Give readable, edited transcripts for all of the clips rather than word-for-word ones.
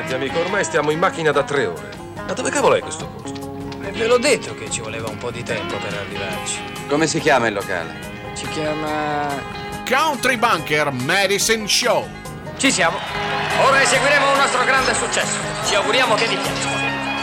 Senti amico, ormai stiamo in macchina da 3 ore. Ma dove cavolo è questo posto? Ve l'ho detto che ci voleva un po' di tempo per arrivarci. Come si chiama il locale? Si chiama... Country Bunker Medicine Show. Ci siamo. Ora eseguiremo un nostro grande successo. Ci auguriamo che vi piaccia.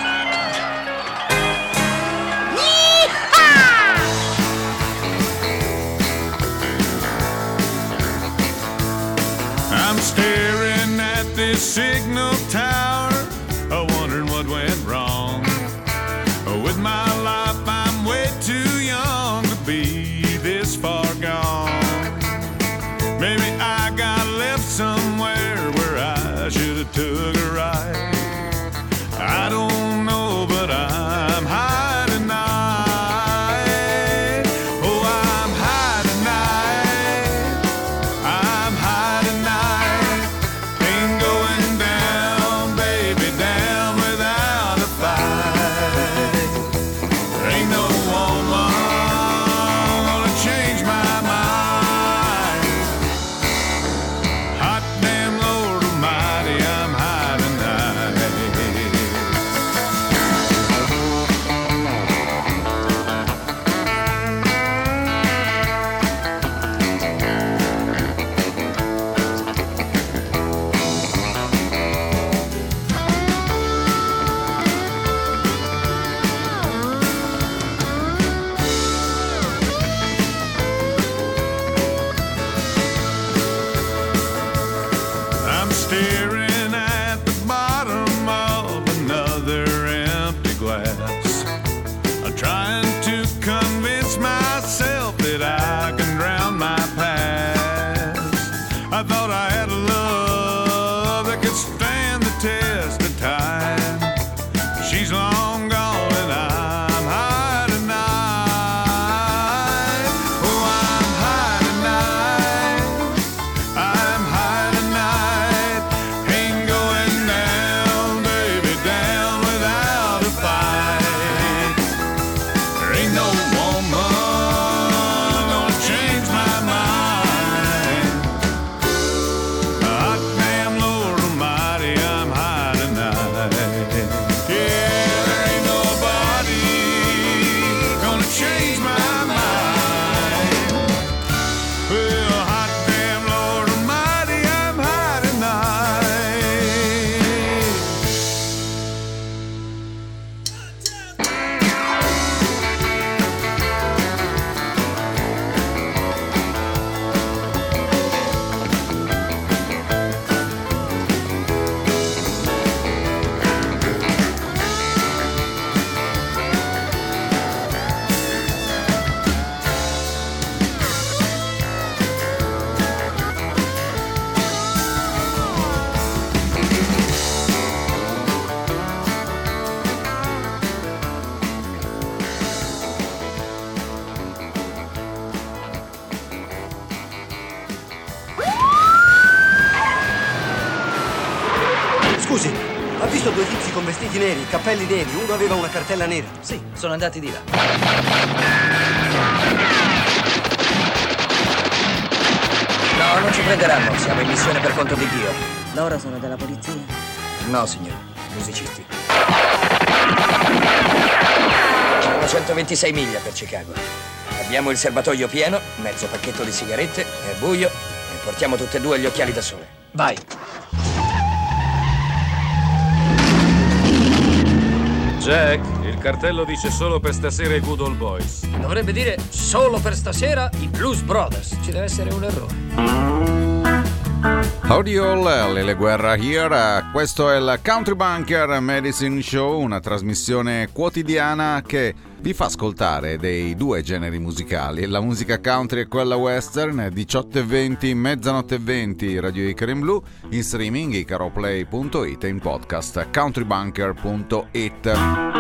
I'm staring at this signal tower, wondering what went wrong. With my life, I'm way too young to be this far gone. Maybe I got left somewhere where I should have took a ride. I don't know, but I'm high tonight. Oh, I'm high tonight. I'm high tonight. Ain't going down, baby, down without a fight. There ain't no woman gonna change my mind. Hot damn Lord Almighty, I'm high tonight. I'm staring at the bottom of another empty glass. I'm trying to convince myself that I can drown my past. I thought I had a love that could stand the test of time. She's long gone and I'm high tonight. Oh, I'm high tonight. I'm high tonight. Ain't going down, baby, down without a fight. There ain't no woman gonna change my mind. Hot damn Lord Almighty, I'm high tonight. Yeah, there ain't nobody gonna change my mind. Well, hot damn Lord Almighty, I'm high tonight. Scusi, ha visto due tizi con vestiti neri, cappelli neri, uno aveva una cartella nera. Sì, sono andati di là. No, non ci prenderanno. Siamo in missione per conto di Dio. Loro sono della polizia? No, signore. Musicisti. Sono 126 miglia per Chicago. Abbiamo il serbatoio pieno, mezzo pacchetto di sigarette, è buio e portiamo tutte e due gli occhiali da sole. Vai. Jack, il cartello dice solo per stasera i Good Old Boys. Dovrebbe dire solo per stasera i Blues Brothers. Ci deve essere un errore. Howdy all, Lele Guerra here. Questo è il Country Bunker Medicine Show, una trasmissione quotidiana che vi fa ascoltare dei due generi musicali, la musica country e quella western, 18:20, mezzanotte e 20, Radio Icaro in Blu, in streaming icaroplay.it e in podcast countrybunker.it.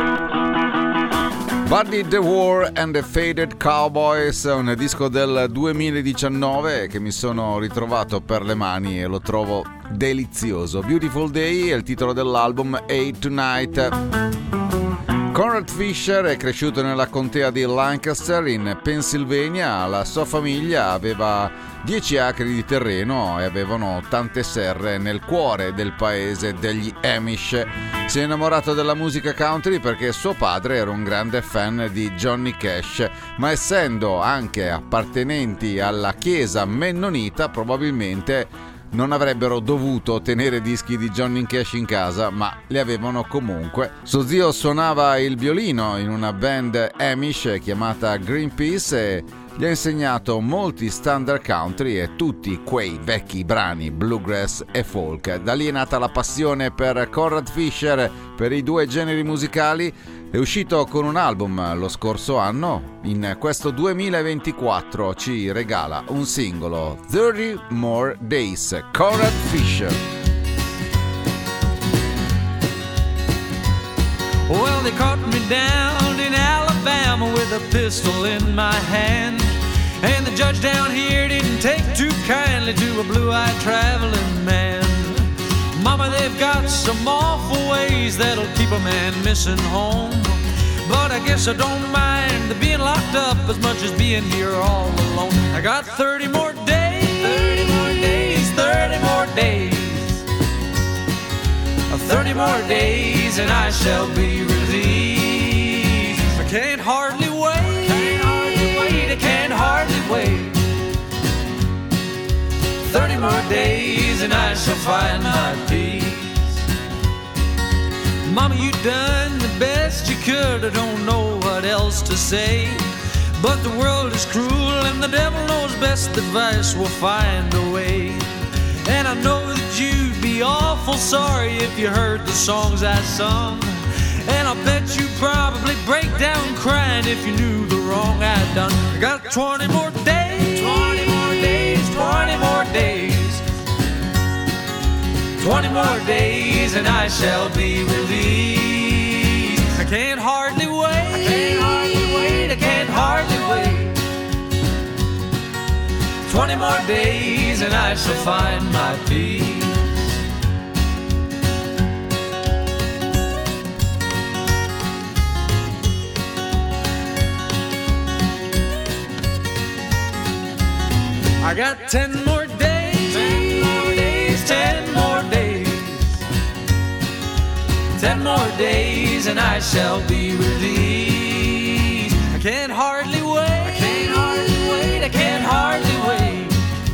Buddy the War and the Faded Cowboys, un disco del 2019 che mi sono ritrovato per le mani e lo trovo delizioso. Beautiful Day è il titolo dell'album, 8 Tonight. Conrad Fisher è cresciuto nella contea di Lancaster in Pennsylvania. La sua famiglia aveva 10 acri di terreno e avevano tante serre nel cuore del paese degli Amish. Si è innamorato della musica country perché suo padre era un grande fan di Johnny Cash, ma essendo anche appartenenti alla chiesa mennonita probabilmente non avrebbero dovuto tenere dischi di Johnny Cash in casa, ma li avevano comunque. Suo zio suonava il violino in una band Amish chiamata Greenpeace e gli ha insegnato molti standard country e tutti quei vecchi brani bluegrass e folk. Da lì è nata la passione per Conrad Fisher, per i due generi musicali. È uscito con un album lo scorso anno, in questo 2024 ci regala un singolo, 30 More Days, Conrad Fisher. Well, they caught me down in Alabama with a pistol in my hand, and the judge down here didn't take too kindly to a blue-eyed traveling man. Mama, they've got some awful ways that'll keep a man missing home, but I guess I don't mind the being locked up as much as being here all alone. I got 30 more days, 30 more days, 30 more days, 30 more days, and I shall be released. I can't hardly wait, can't hardly wait, I can't hardly wait. 30 more days and I shall find my peace. Mama, you done the best you could, I don't know what else to say, but the world is cruel and the devil knows best, advice will find a way. And I know that you'd be awful sorry if you heard the songs I sung, and I bet you'd probably break down crying if you knew the wrong I'd done. I got 20 more days, 20 more days, 20 more days, 20 more days and I shall be released. I can't hardly wait, I can't hardly wait, I can't hardly wait. 20 more days and I shall find my peace. I got 10 more days, 10 more days, 10 more days, 10 more days and I shall be released. I can't hardly wait, I can't hardly wait, I can't hardly wait.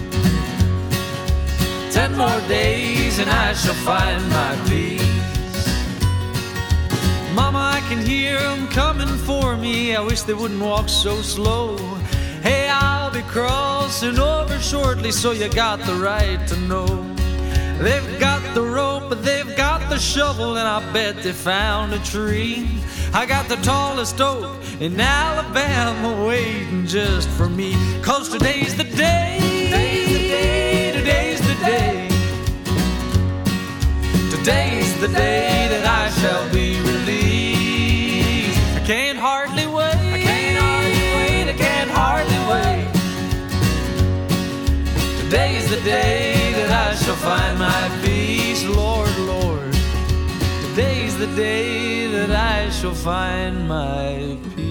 10 more days and I shall find my peace. Mama, I can hear them coming for me, I wish they wouldn't walk so slow. Hey, I'll be crossing over shortly, so you got the right to know. They've got the rope, but they've got the shovel, and I bet they found a tree. I got the tallest oak in Alabama waiting just for me. 'Cause today's the day, today's the day, today's the day. Today's the day that I shall be released. I can't hardly wait, I can't hardly wait, I can't hardly wait. Today's the day that I shall find my peace, Lord, Lord. Today's the day that I shall find my peace.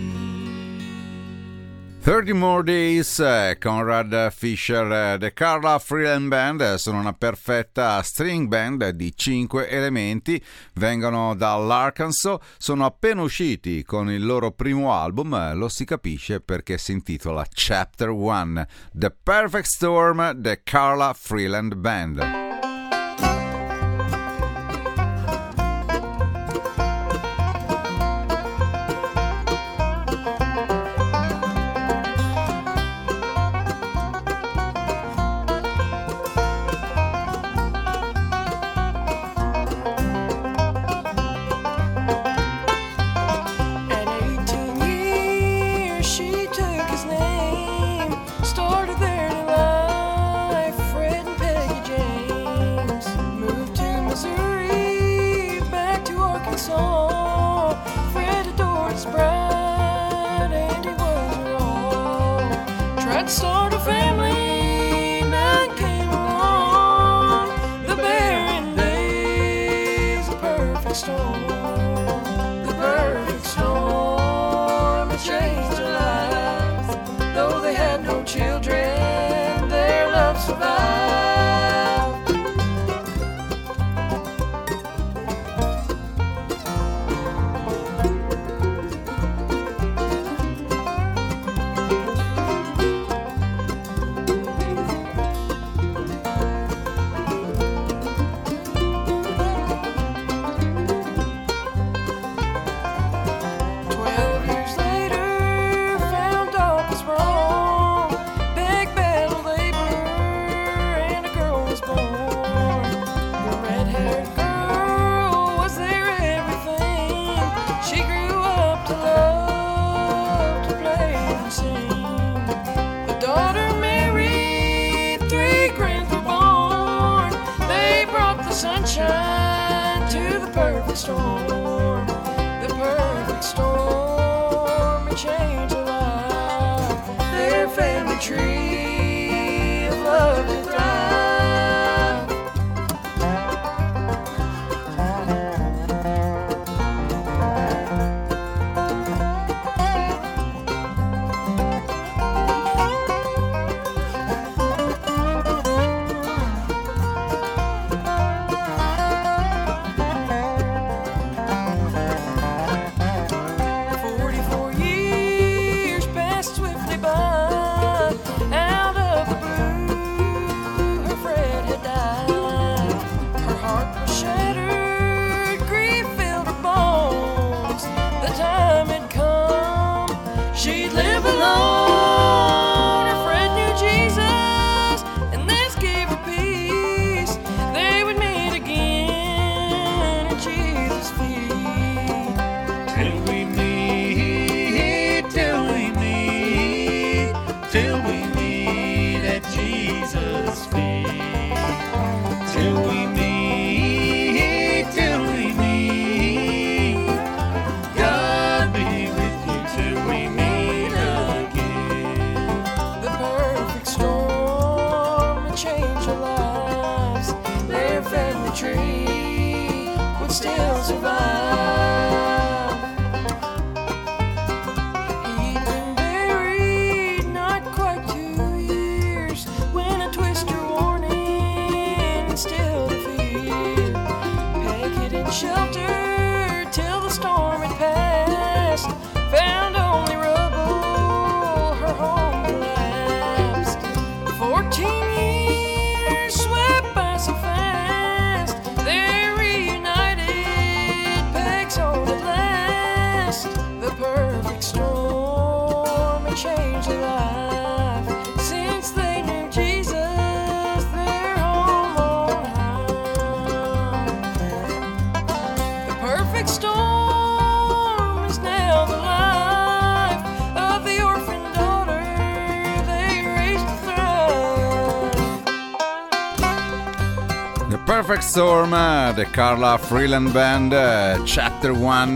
30 More Days, Conrad Fisher. The Carla Freeland Band sono una perfetta string band di 5 elementi, vengono dall'Arkansas, sono appena usciti con il loro primo album, lo si capisce perché si intitola Chapter 1, The Perfect Storm, The Carla Freeland Band. Start a family, none came along. The barren days, the perfect storm, the perfect perfect storm, the perfect storm, it changed their life. Their family tree of love to thrive. Perfect Storm, The Carla Freeland Band, Chapter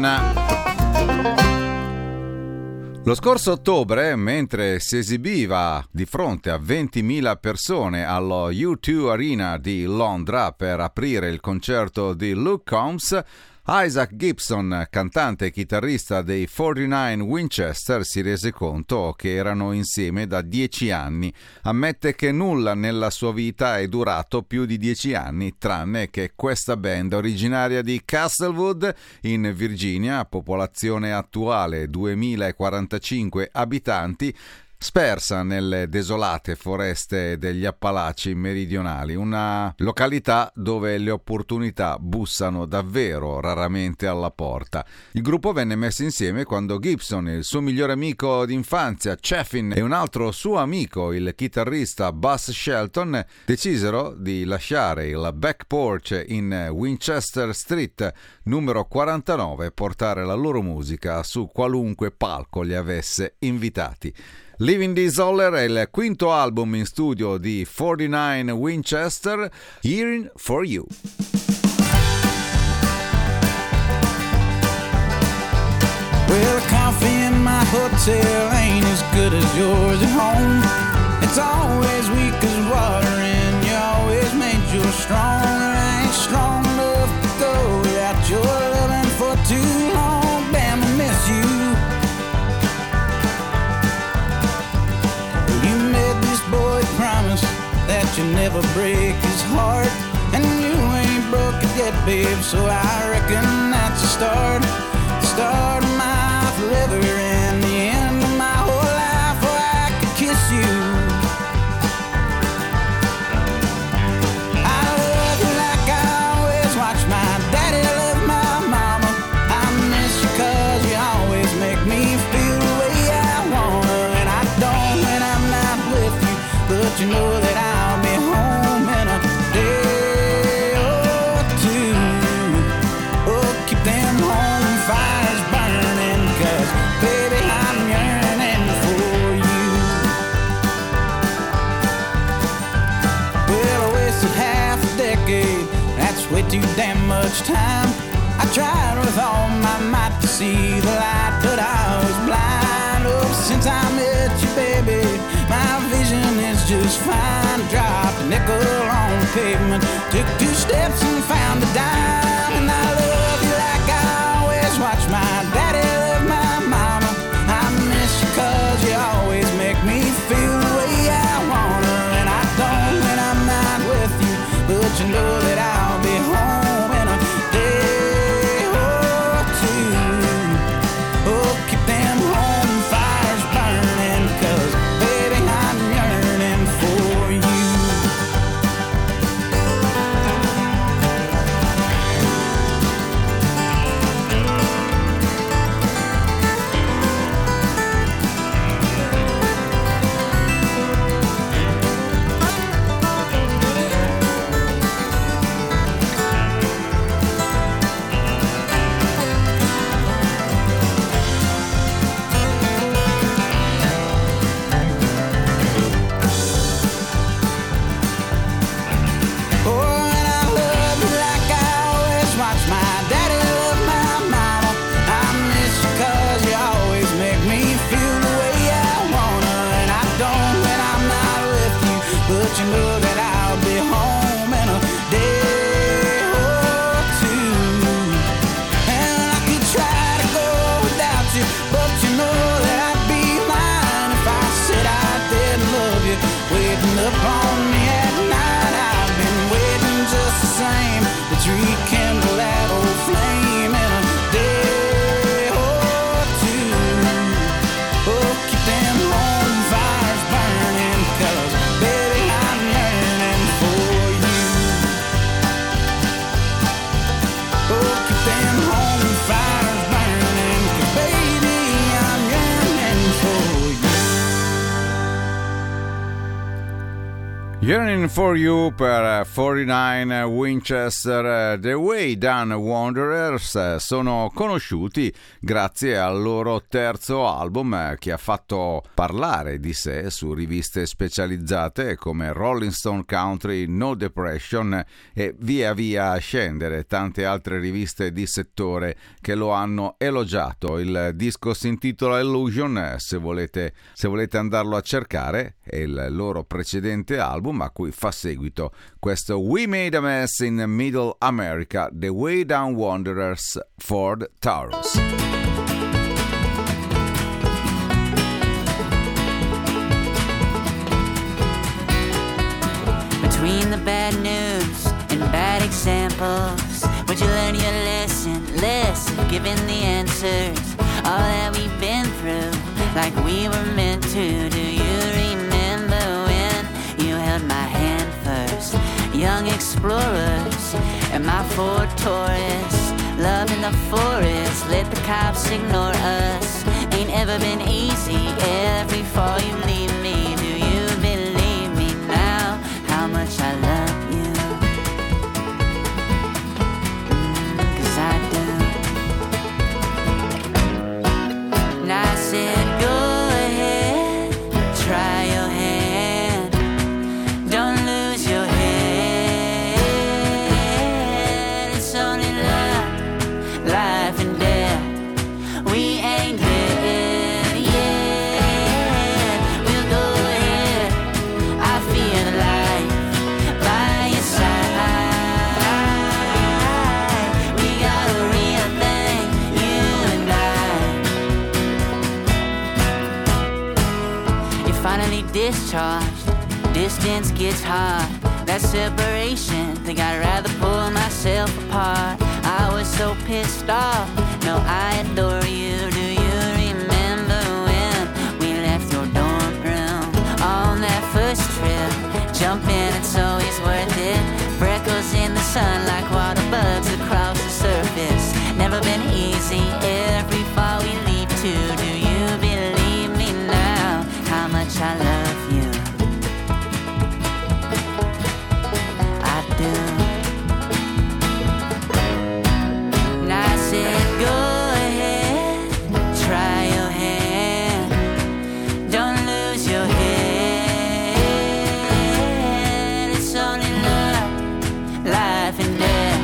1. Lo scorso ottobre, mentre si esibiva di fronte a 20.000 persone allo U2 Arena di Londra per aprire il concerto di Luke Combs, Isaac Gibson, cantante e chitarrista dei 49 Winchester, si rese conto che erano insieme da 10 anni. Ammette che nulla nella sua vita è durato più di 10 anni, tranne che questa band originaria di Castlewood, in Virginia, popolazione attuale 2045 abitanti, spersa nelle desolate foreste degli Appalachi meridionali, una località dove le opportunità bussano davvero raramente alla porta. Il gruppo venne messo insieme quando Gibson, il suo migliore amico d'infanzia Chaffin e un altro suo amico, il chitarrista Buzz Shelton, decisero di lasciare il back porch in Winchester Street numero 49 e portare la loro musica su qualunque palco li avesse invitati. Living Disorder è il quinto album in studio di 49 Winchester, Hearing for You. Well, the coffee in my hotel ain't as good as yours at home. It's always weak as water and you always made yours strong. I ain't strong enough to go without your loving for too long. Damn, I miss you. Boy, promise that you never break his heart, and you ain't broke it yet, babe. So I reckon that's the start of my forever and the end of my whole life. Where I could kiss you. I love you like I always watch my daddy love my mama. I miss you 'cause you always make me feel the way I wanna, and I don't when I'm not with you. But you know that I'll be home in a day or two. Oh, keep them home fires burning, 'cause baby, I'm yearning for you. Well, I wasted half a decade, that's way too damn much time. I tried with all my might to see the light, but I was blind. Oh, since I met you, baby, my vision is just fine. Dropped a nickel on the pavement, took 2 steps and found a dime. And I love you like I always watch my daddy love my mama. I miss you 'cause you always make me feel the way I wanna. And I don't when I'm not with you, but you know that I'll be home in a day or 2. Oh, keep them home fires burning, 'cause baby I'm yearning for you. You know that I'll be home in a day or 2. And I could try to go without you, but you know that I'd be lying if I said I didn't love you. Waiting up on me at night, I've been waiting just the same to rekindle that old flame in a day or 2. Oh, keep them home fires burning, 'cause baby I'm yearning for you. Oh, keep them home fires burning, 'cause baby I'm yearning for you. Yearning for You per 49 Winchester. The Way Down Wanderers sono conosciuti grazie al loro terzo album, che ha fatto parlare di sé su riviste specializzate come Rolling Stone Country, No Depression e via via a scendere tante altre riviste di settore che lo hanno elogiato. Il disco si intitola Illusion, se volete andarlo a cercare, è il loro precedente album a cui fa seguito questo We Made a Mess in Middle America, The Way Down Wanderers, Ford Taurus. Between the bad news and bad examples, would you learn your lesson? Less giving the answers, all that we've been through, like we were meant to. Do you remember when you held my hand first? Young explorers and my Ford Taurus, love in the forest, let the cops ignore us. Ain't ever been easy, every fall you leave me. Do you believe me now, how much I love you? 'Cause I do. And I said, go ahead, try your hand, don't lose your head. It's only love, life and death. We ain't dead yet. We'll go ahead, I feel the life by your side. We got a real thing, you and I. You're finally discharged, distance gets hard. That separation, think I'd rather pull myself apart. I was so pissed off, no, I adore you. Do you remember when we left your dorm room on that first trip? Jump in, it's always worth it. Freckles in the sun like water bugs across the surface. Never been easy, every fall we leap to. Do you believe me now, how much I love you? I do. And I said, go ahead, try your hand, don't lose your head. It's only love, life and death.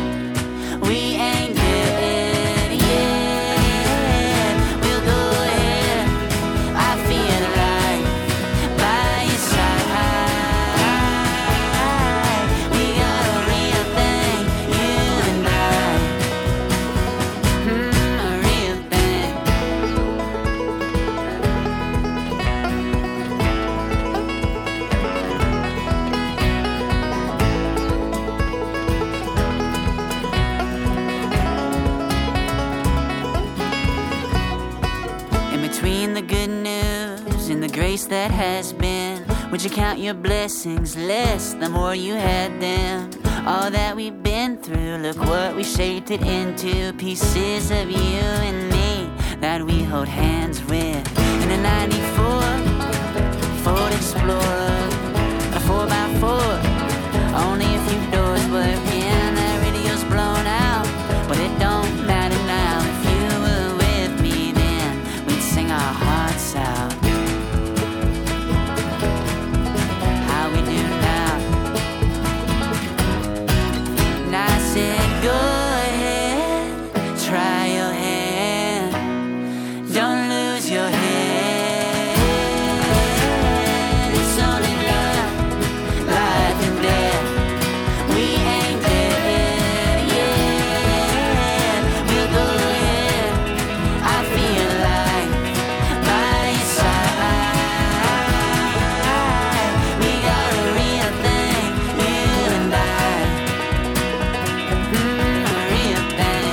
in the grace that has been. Would you count your blessings less the more you had them? All that we've been through, look what we shaped it into. Pieces of you and me that we hold hands with. In a 94 Ford Explorer, a 4x4, only a few doors working. That radio's blown out, but it don't matter now. If you were with me then, we'd sing our hearts out. How we do now. And I said, go ahead, try your hand, don't lose your head. It's only love, life and death. We ain't dead yet. We'll go ahead, I feel like by your side. We got a real thing, you and I. A real thing.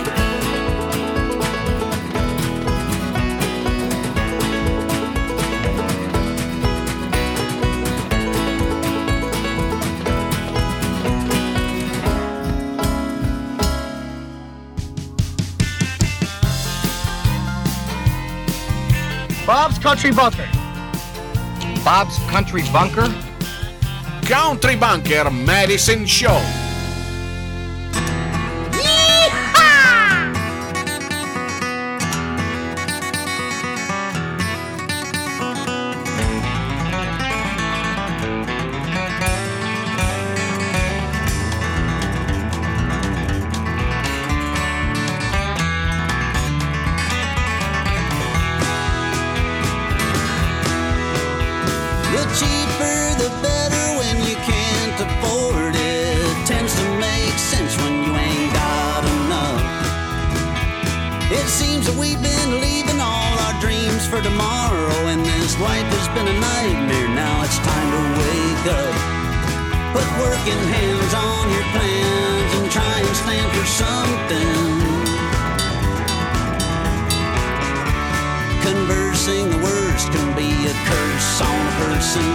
Bob's Country Bunker. Bob's Country Bunker? Country Bunker Medicine Show. The cheaper the better when you can't afford it. Tends to make sense when you ain't got enough. It seems that we've been leaving all our dreams for tomorrow, and this life has been a nightmare. Now it's time to wake up. Put working hands on your plans and try and stand for something. Conversing the worst can be a curse on a person.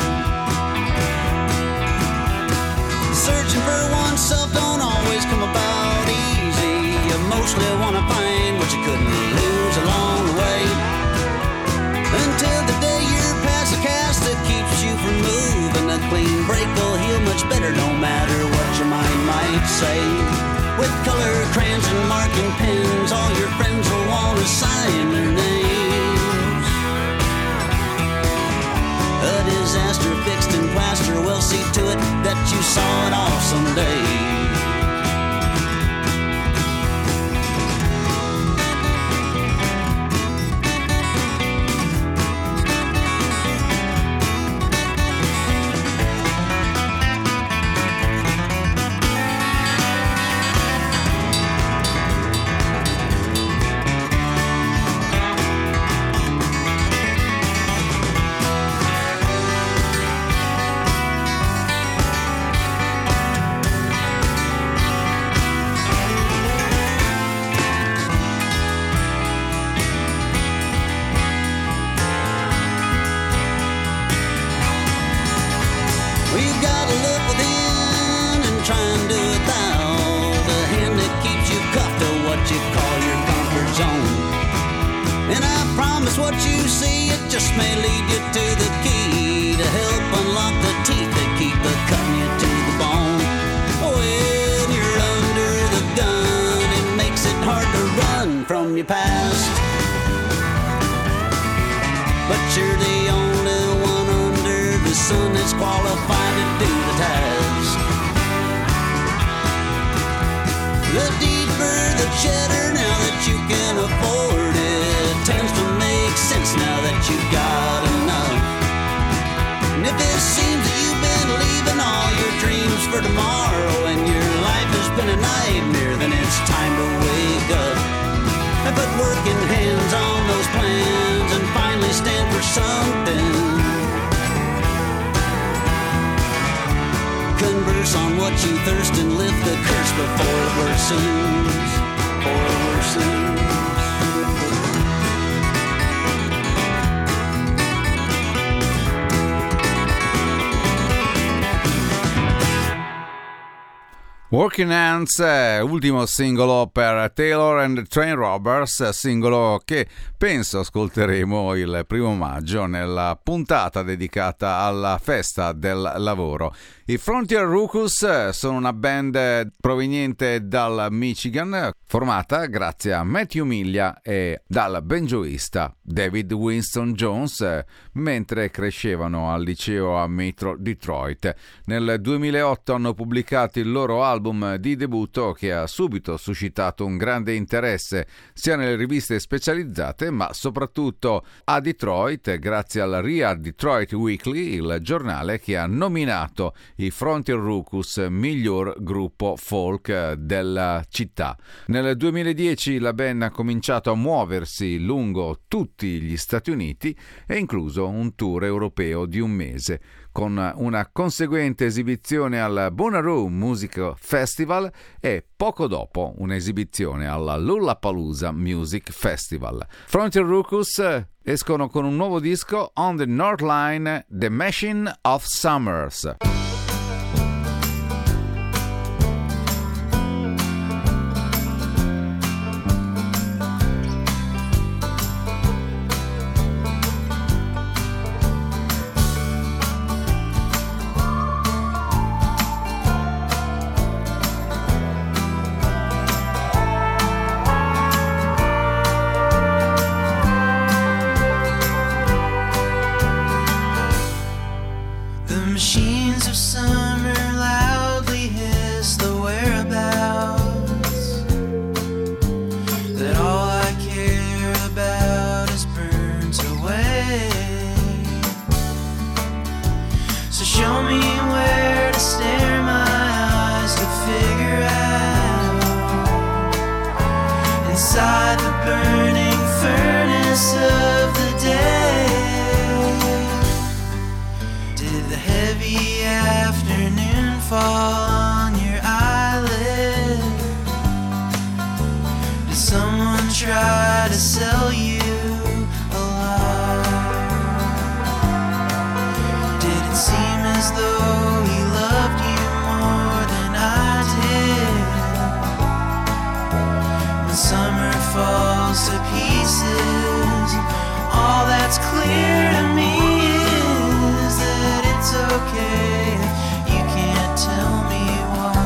Searching for oneself don't always come about easy. You mostly want to find what you couldn't lose along the way. Until the day you're past the cast that keeps you from moving. A clean break will heal much better no matter what your mind might say. With color crayons and marking pens, all your friends will want to sign their names. A disaster fixed in plaster will see to it that you saw it all someday. We've got to look within and try and do it thou. The hand that keeps you cuffed to what you call your comfort zone. And I promise what you see, it just may lead you to the key to help unlock the teeth that keep cutting you to the bone. When you're under the gun, it makes it hard to run from your past. But you're the only one under the sun that's qualified to do the task. The deeper the cheddar now that you can afford it, tends to make sense now that you've got enough. And if it seems that you've been leaving all your dreams for tomorrow and your life has been a nightmare, then it's time to wake up and put working hands on those plans and finally stand for something. Converse on what you thirst and lift the curse before it worsens. Before it worsens. Working Hands, ultimo singolo per Taylor and the Train Robbers, singolo che penso ascolteremo il 1 maggio nella puntata dedicata alla festa del lavoro. I Frontier Ruckus sono una band proveniente dal Michigan, formata grazie a Matthew Miglia e dal banjoista David Winston Jones, mentre crescevano al liceo a Metro Detroit. Nel 2008 hanno pubblicato il loro album di debutto, che ha subito suscitato un grande interesse sia nelle riviste specializzate ma soprattutto a Detroit, grazie al RIA Detroit Weekly, il giornale che ha nominato i Frontier Ruckus miglior gruppo folk della città. Nel 2010 la band ha cominciato a muoversi lungo tutti gli Stati Uniti e incluso un tour europeo di 1 mese, con una conseguente esibizione al Bonnaroo Music Festival e poco dopo un'esibizione alla Lollapalooza Music Festival. Frontier Ruckus escono con un nuovo disco, On the North Line, The Machine of Summers. Machines of summer loudly hiss the whereabouts that all I care about is burnt away. So show me where to stare my eyes to figure out inside the burning furnace of the day. The heavy afternoon fall on your eyelid? Did someone try to sell you a lie? Did it seem as though he loved you more than I did? When summer falls to pieces, all that's clear to me is that it's okay if you can't tell me why.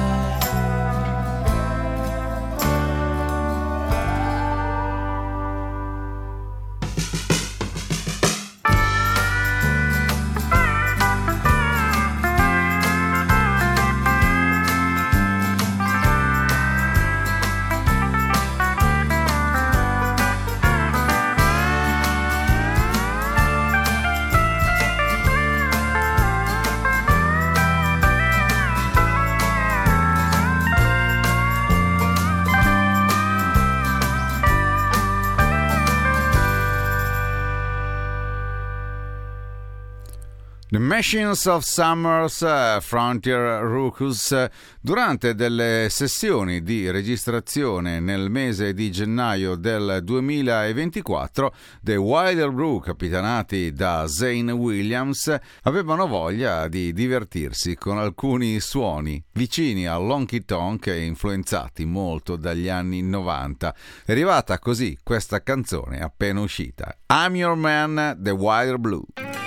The Machines of Summers, Frontier Ruckus. Durante delle sessioni di registrazione nel mese di gennaio del 2024, The Wilder Brew, capitanati da Zane Williams, avevano voglia di divertirsi con alcuni suoni vicini all'honky tonk e influenzati molto dagli anni 90. È arrivata così questa canzone appena uscita, I'm Your Man, The Wilder Brew.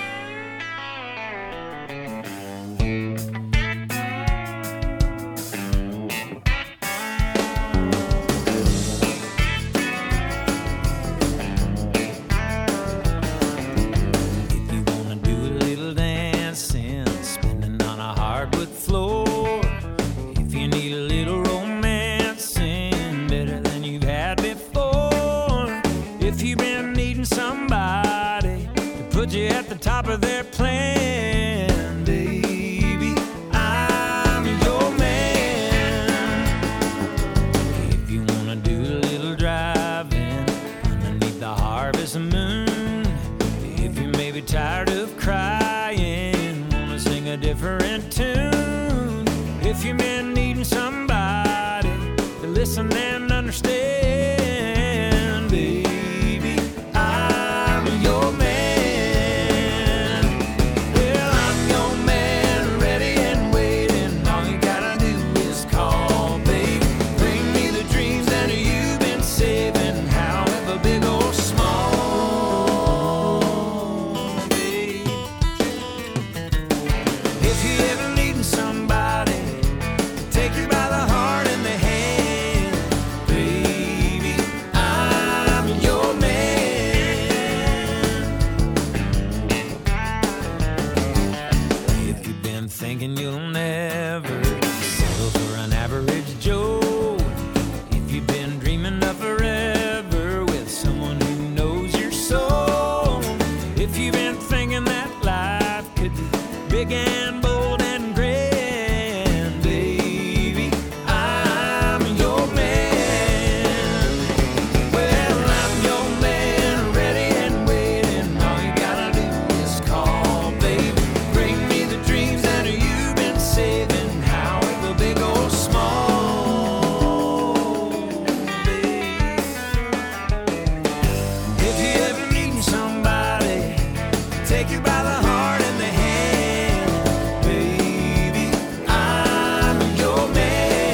Top of their plan, baby, I'm your man. If you wanna do a little driving underneath the harvest moon, if you may be tired of crying, wanna sing a different tune, if you've been needing somebody to listen and understand, baby, I'm your man. dreaming of forever with someone who knows your soul. If you've been thinking that life could be big and bold and grand, baby, I'm your man. Well, I'm your man, ready and waiting. All you gotta do is call, baby. Bring me the dreams that you've been saving, however big or small, baby. If you ever need somebody, take you by the heart and the hand, baby, I'm your man.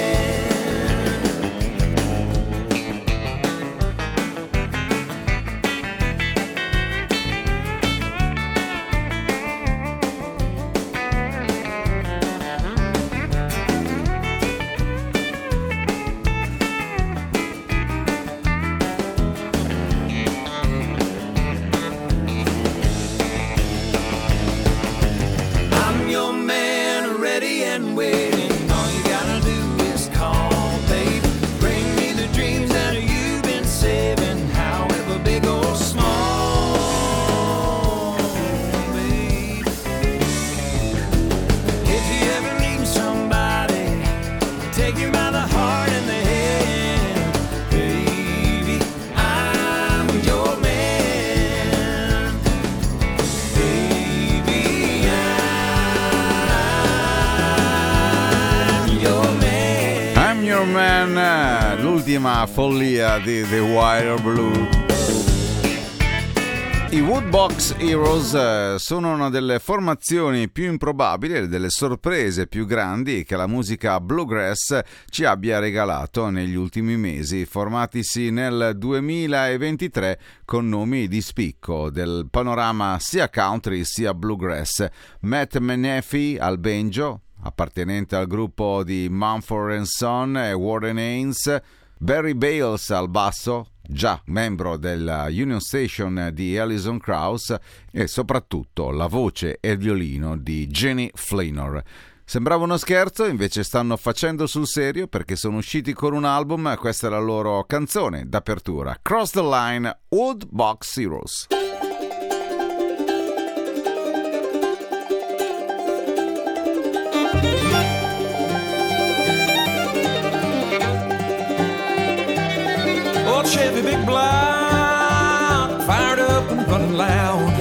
I'm your man, ready and waiting. All you gotta do is call, baby. Bring me the dreams that you've been saving, however big or small, baby. If you ever need somebody, take you by the heart and the hand, baby, I'm your man. Baby, I'm your man. I'm Your Man, l'ultima follia di The Wire Blue. I Woodbox Heroes sono una delle formazioni più improbabili e delle sorprese più grandi che la musica bluegrass ci abbia regalato negli ultimi mesi, formatisi nel 2023 con nomi di spicco del panorama sia country sia bluegrass. Matt Menefee al banjo, appartenente al gruppo di Mumford & Son e Warren Haynes, Barry Bales al basso, già membro della Union Station di Alison Krauss, e soprattutto la voce e il violino di Jenny Fleenor. Sembrava uno scherzo, invece stanno facendo sul serio perché sono usciti con un album. Questa è la loro canzone d'apertura, Cross the Line, Woodbox Heroes. Old Chevy big block, fired up and running loud.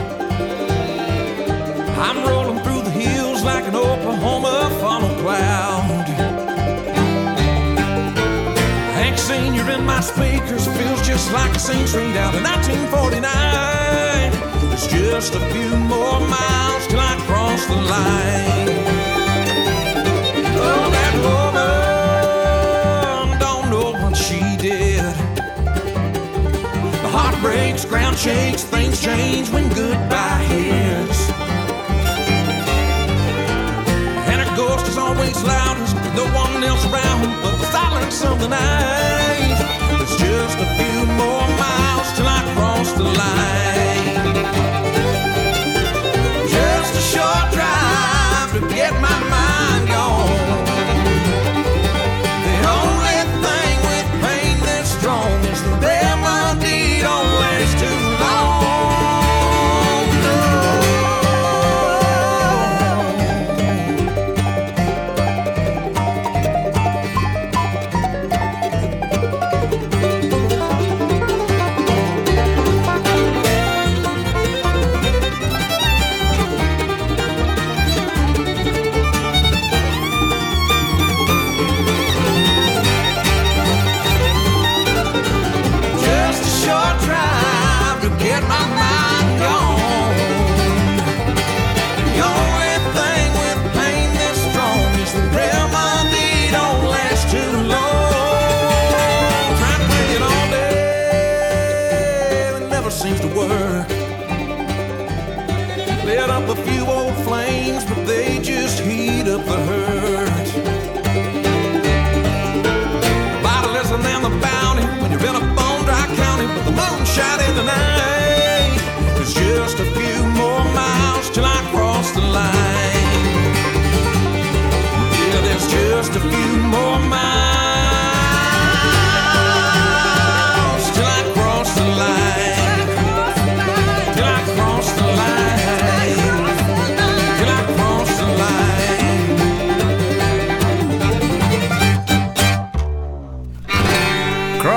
I'm rolling through the hills like an Oklahoma funnel cloud. Hank Sr. in my speakers feels just like a scene straight out of 1949. There's just a few more miles till I cross the line. Oh, that woman don't know what she did. The heart breaks, ground shakes, things change when goodbye hits. And her ghost is always loudest with no one else around but the silence of the night. There's just a few more miles till I cross the line. Just a short drive to get my mind gone. The only thing with pain that's strong is the remedy don't last too long. Shot in the night. There's just a few more miles till I cross the line. Yeah, there's just a few more miles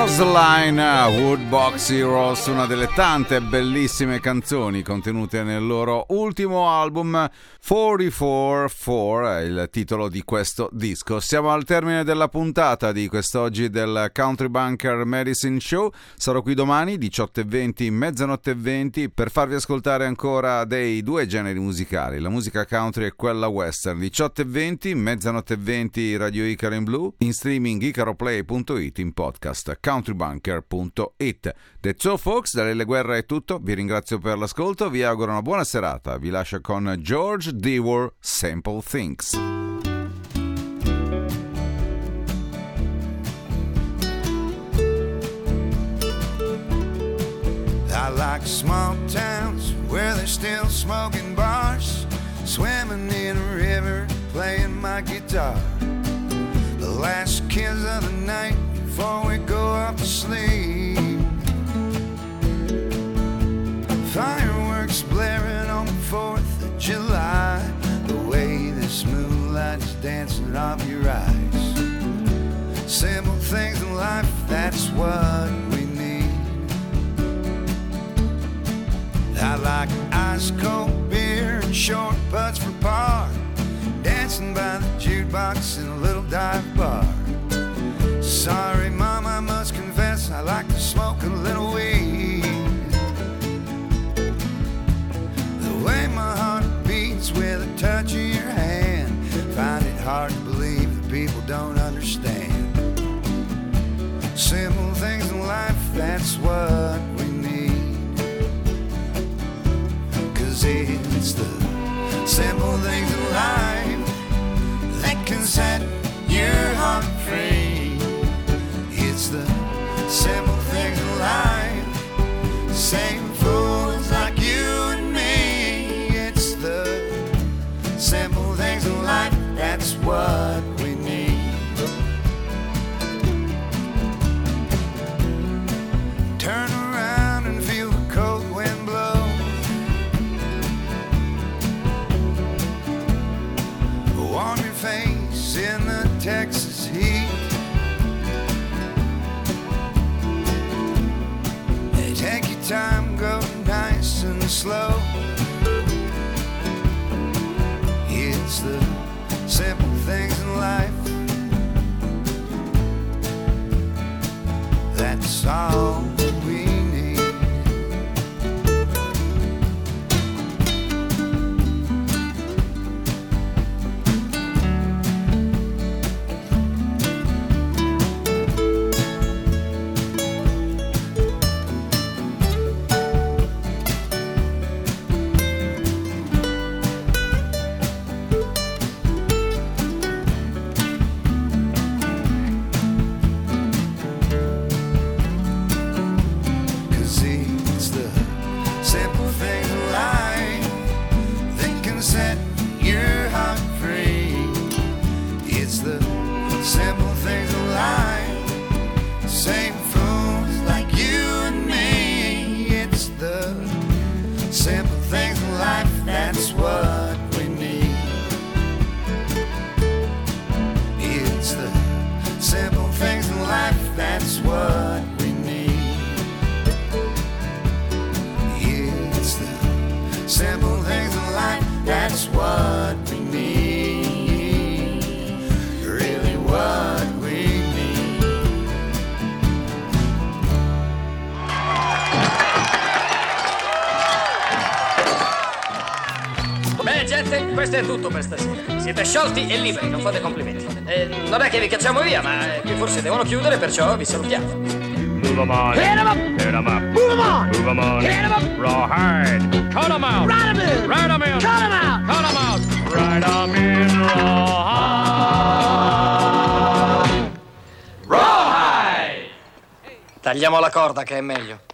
Roseline, Woodbox Heroes, una delle tante bellissime canzoni contenute nel loro ultimo album 44-4, è il titolo di questo disco. Siamo al termine della puntata di quest'oggi del Country Bunker Medicine Show. Sarò qui domani 18:20, mezzanotte e 20, per farvi ascoltare ancora dei due generi musicali, la musica country e quella western. 18:20, mezzanotte e 20, Radio Icaro in blu, in streaming icaroplay.it, in podcast countrybunker.it. That's all folks, da Lele Guerra è tutto, vi ringrazio per l'ascolto, vi auguro una buona serata, vi lascio con George Dewar, Simple Things. I like small towns where there's still smoking bars, swimming in a river, playing my guitar. The last kiss of the night before we go off to sleep. Fireworks blaring on the 4th of July. The way this moonlight is dancing off your eyes. Simple things in life, that's what we need. I like ice cold beer and short putts for par, dancing by the jukebox in a little dive bar. Sorry, Mom, I must confess I like to smoke a little weed. The way my heart beats with a touch of your hand, find it hard to believe that people don't understand. Simple things in life, that's what we need. 'Cause it's the simple things in life that can set your heart free. It's the simple things in life, same fools like you and me. It's the simple things in life, that's what we need. Turn around and feel the cold wind blow. Warm your face in the Texas heat. Take your time, go nice and slow. It's the simple things in life, that's all we need. Questo è tutto per stasera. Siete sciolti e liberi, non fate complimenti. Non è che vi cacciamo via, ma qui forse devono chiudere, perciò vi salutiamo. Move 'em on. Hit 'em up. Hit 'em up. Move 'em on. Move 'em on. Hit 'em up. Rawhide. Cut 'em out. Ride 'em in. Ride 'em in. Cut 'em out. Cut 'em out. Ride 'em in. Rawhide. Rawhide. Tagliamo la corda che è meglio.